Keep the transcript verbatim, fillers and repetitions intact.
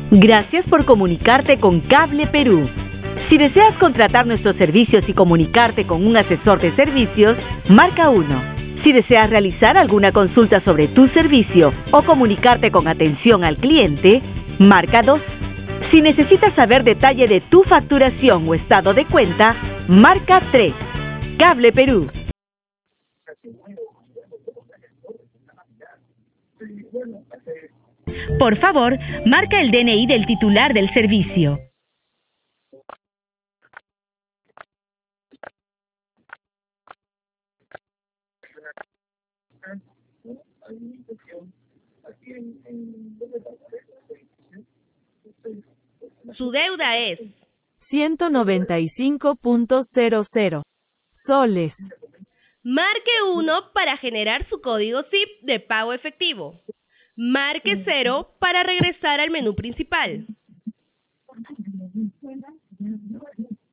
Gracias por comunicarte con Cable Perú. Si deseas contratar nuestros servicios y comunicarte con un asesor de servicios, marca uno. Si deseas realizar alguna consulta sobre tu servicio o comunicarte con atención al cliente, marca dos. Si necesitas saber detalle de tu facturación o estado de cuenta, marca tres. Cable Perú. Por favor, marca el D N I del titular del servicio. Su deuda es ciento noventa y cinco punto cero cero soles. Marque uno para generar su código S I P de pago efectivo. Marque cero para regresar al menú principal.